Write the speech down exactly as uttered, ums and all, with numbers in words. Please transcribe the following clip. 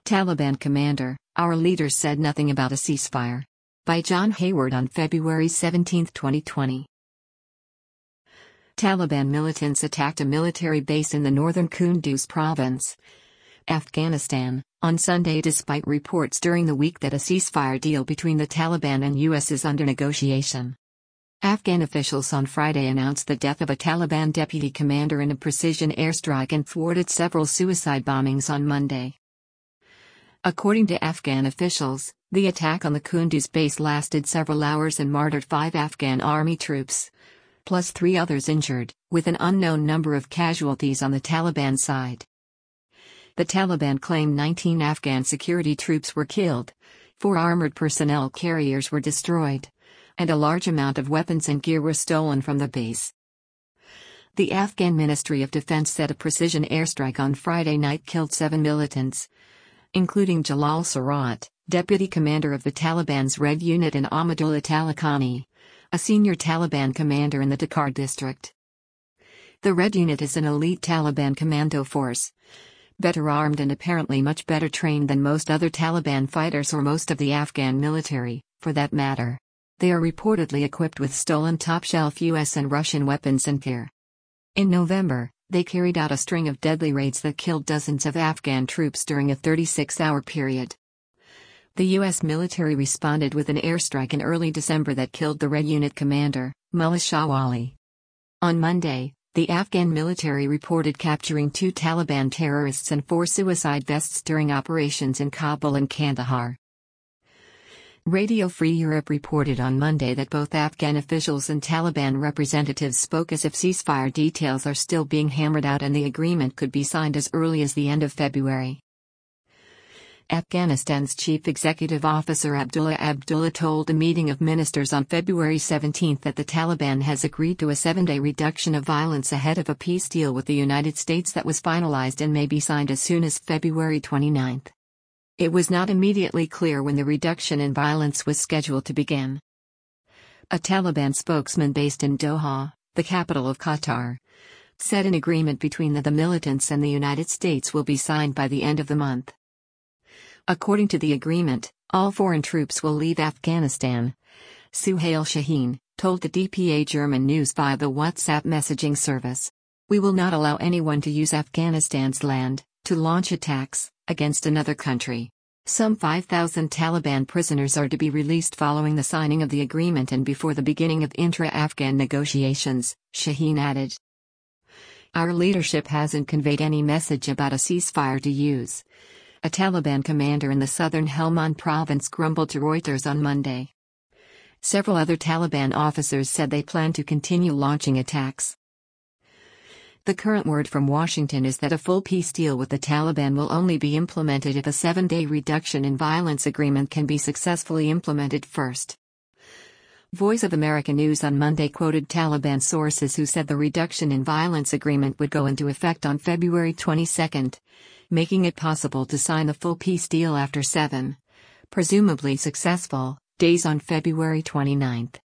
Taliban commander, our leaders said nothing about a ceasefire. By John Hayward on February seventeenth, twenty twenty. Taliban militants attacked a military base in the northern Kunduz province, Afghanistan, on Sunday despite reports during the week that a ceasefire deal between the Taliban and U S is under negotiation. Afghan officials on Friday announced the death of a Taliban deputy commander in a precision airstrike and thwarted several suicide bombings on Monday. According to Afghan officials, the attack on the Kunduz base lasted several hours and martyred five Afghan army troops, plus three others injured, with an unknown number of casualties on the Taliban side. The Taliban claimed nineteen Afghan security troops were killed, four armored personnel carriers were destroyed, and a large amount of weapons and gear were stolen from the base. The Afghan Ministry of Defense said a precision airstrike on Friday night killed seven militants, including Jalal Sarat, deputy commander of the Taliban's Red Unit, and Ahmadullah Talakani, a senior Taliban commander in the Takhar district. The Red Unit is an elite Taliban commando force, better armed and apparently much better trained than most other Taliban fighters or most of the Afghan military, for that matter. They are reportedly equipped with stolen top-shelf U S and Russian weapons and gear. In November, they carried out a string of deadly raids that killed dozens of Afghan troops during a thirty-six hour period. The U S military responded with an airstrike in early December that killed the Red Unit commander, Mullah Shawali. On Monday, the Afghan military reported capturing two Taliban terrorists and four suicide vests during operations in Kabul and Kandahar. Radio Free Europe reported on Monday that both Afghan officials and Taliban representatives spoke as if ceasefire details are still being hammered out and the agreement could be signed as early as the end of February. Afghanistan's chief executive officer Abdullah Abdullah told a meeting of ministers on February seventeenth that the Taliban has agreed to a seven-day reduction of violence ahead of a peace deal with the United States that was finalized and may be signed as soon as February twenty-ninth. It was not immediately clear when the reduction in violence was scheduled to begin. A Taliban spokesman based in Doha, the capital of Qatar, said an agreement between the, the militants and the United States will be signed by the end of the month. According to the agreement, all foreign troops will leave Afghanistan, Suhail Shaheen told the D P A German news via the WhatsApp messaging service. We will not allow anyone to use Afghanistan's land to launch attacks against another country. Some five thousand Taliban prisoners are to be released following the signing of the agreement and before the beginning of intra-Afghan negotiations, Shaheen added. Our leadership hasn't conveyed any message about a ceasefire to use, a Taliban commander in the southern Helmand province grumbled to Reuters on Monday. Several other Taliban officers said they plan to continue launching attacks. The current word from Washington is that a full peace deal with the Taliban will only be implemented if a seven-day reduction in violence agreement can be successfully implemented first. Voice of America News on Monday quoted Taliban sources who said the reduction in violence agreement would go into effect on February twenty-second, making it possible to sign the full peace deal after seven, presumably successful, days on February twenty-ninth.